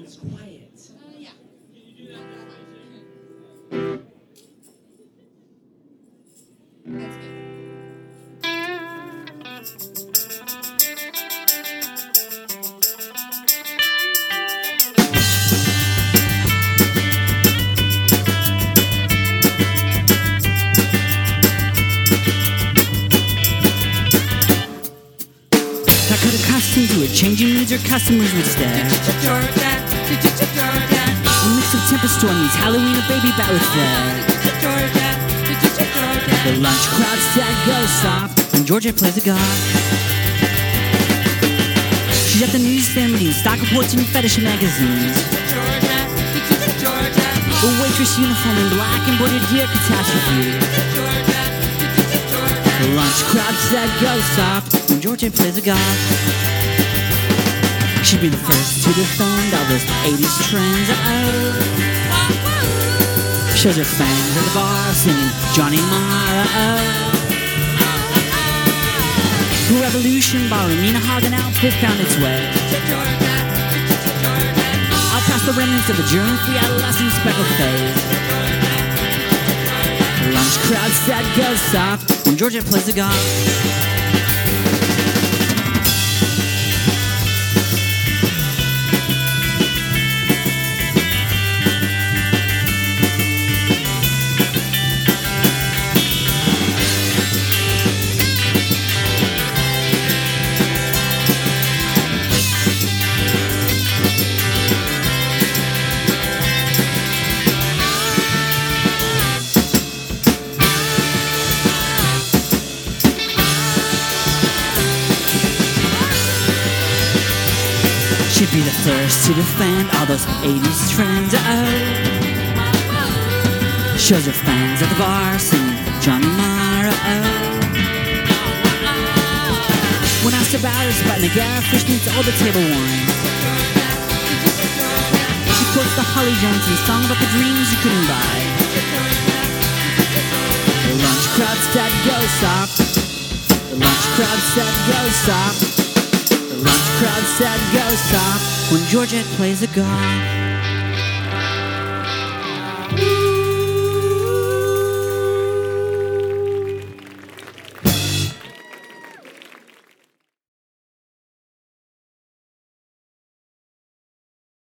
it's quiet. Yeah. That's good. I cut a costume to it, changing moods or customers would stare. A mix of Tempest Storm meets Halloween, a baby bat with flair. The lunch crowd said go soft when Georgia plays a god. She's at the newsstand reading stock reports and fetish magazines. The waitress uniform in black embroidered deer catastrophe. The lunch crowd said go soft when Georgia plays a god. She'd be the first to defend all those 80s trends. Shows her fangs at the bar singing Johnny Mara. The Revolution ballroom, Nina Hagen outfit found its way out past the remnants of a germ-free adolescent speckled phase. The lunch crowd said go soft when Georgia plays a god. She'd be the first to defend all those 80s trends. Shows her fans at the bar singing Johnny Mara. When asked about her spot Niagara fish meets all the table wine, she quotes the Holly Johnson song about the dreams you couldn't buy. The lunch crowd said go soft. The lunch crowd said go soft. The lunch crowd said go soft when Georgette plays a god.